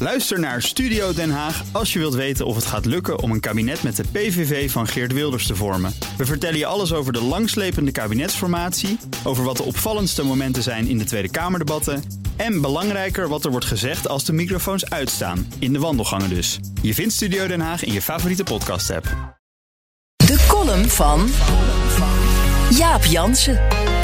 Luister naar Studio Den Haag als je wilt weten of het gaat lukken om een kabinet met de PVV van Geert Wilders te vormen. We vertellen je alles over de langslepende kabinetsformatie, over wat de opvallendste momenten zijn in de Tweede Kamerdebatten en belangrijker wat er wordt gezegd als de microfoons uitstaan, in de wandelgangen dus. Je vindt Studio Den Haag in je favoriete podcast-app. De column van Jaap Jansen.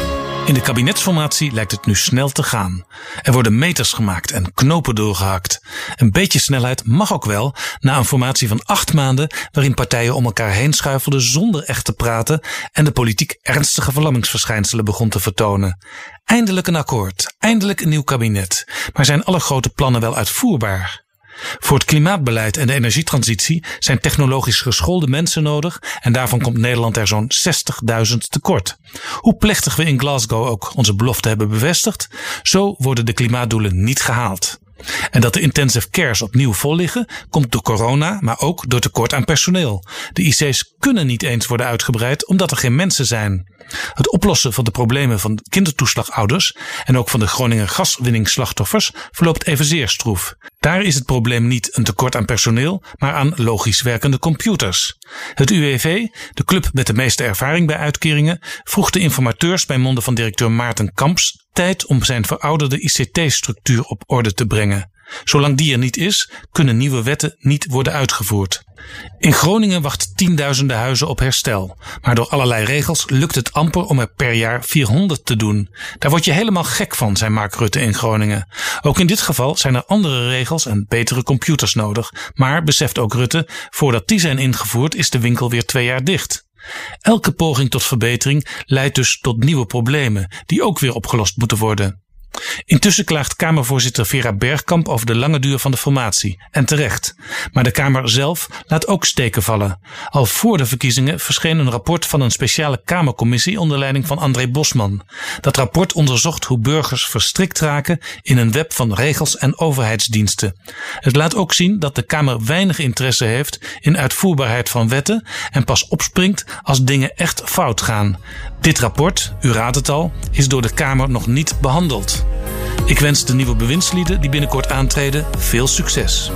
In de kabinetsformatie lijkt het nu snel te gaan. Er worden meters gemaakt en knopen doorgehakt. Een beetje snelheid mag ook wel na een formatie van 8 maanden waarin partijen om elkaar heen schuifelden zonder echt te praten en de politiek ernstige verlammingsverschijnselen begon te vertonen. Eindelijk een akkoord, eindelijk een nieuw kabinet. Maar zijn alle grote plannen wel uitvoerbaar? Voor het klimaatbeleid en de energietransitie zijn technologisch geschoolde mensen nodig en daarvan komt Nederland er zo'n 60.000 tekort. Hoe plechtig we in Glasgow ook onze belofte hebben bevestigd, zo worden de klimaatdoelen niet gehaald. En dat de intensive cares opnieuw vol liggen, komt door corona, maar ook door tekort aan personeel. De IC's kunnen niet eens worden uitgebreid omdat er geen mensen zijn. Het oplossen van de problemen van kindertoeslagouders en ook van de Groninger gaswinningsslachtoffers verloopt evenzeer stroef. Daar is het probleem niet een tekort aan personeel, maar aan logisch werkende computers. Het UWV, de club met de meeste ervaring bij uitkeringen, vroeg de informateurs bij monden van directeur Maarten Kamps tijd om zijn verouderde ICT-structuur op orde te brengen. Zolang die er niet is, kunnen nieuwe wetten niet worden uitgevoerd. In Groningen wacht tienduizenden huizen op herstel. Maar door allerlei regels lukt het amper om er per jaar 400 te doen. Daar word je helemaal gek van, zei Mark Rutte in Groningen. Ook in dit geval zijn er andere regels en betere computers nodig. Maar, beseft ook Rutte, voordat die zijn ingevoerd is de winkel weer 2 jaar dicht. Elke poging tot verbetering leidt dus tot nieuwe problemen, die ook weer opgelost moeten worden. Intussen klaagt Kamervoorzitter Vera Bergkamp over de lange duur van de formatie. En terecht. Maar de Kamer zelf laat ook steken vallen. Al voor de verkiezingen verscheen een rapport van een speciale Kamercommissie onder leiding van André Bosman. Dat rapport onderzocht hoe burgers verstrikt raken in een web van regels en overheidsdiensten. Het laat ook zien dat de Kamer weinig interesse heeft in uitvoerbaarheid van wetten en pas opspringt als dingen echt fout gaan. Dit rapport, u raadt het al, is door de Kamer nog niet behandeld. Ik wens de nieuwe bewindslieden die binnenkort aantreden veel succes.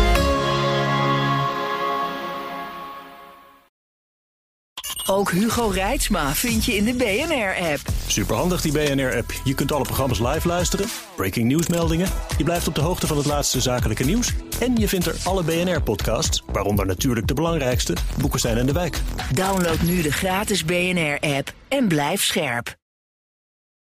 Ook Hugo Reitsma vind je in de BNR-app. Superhandig die BNR-app. Je kunt alle programma's live luisteren, breaking nieuwsmeldingen. Je blijft op de hoogte van het laatste zakelijke nieuws. En je vindt er alle BNR-podcasts, waaronder natuurlijk de belangrijkste, Boekenstein en de Wijk. Download nu de gratis BNR-app en blijf scherp.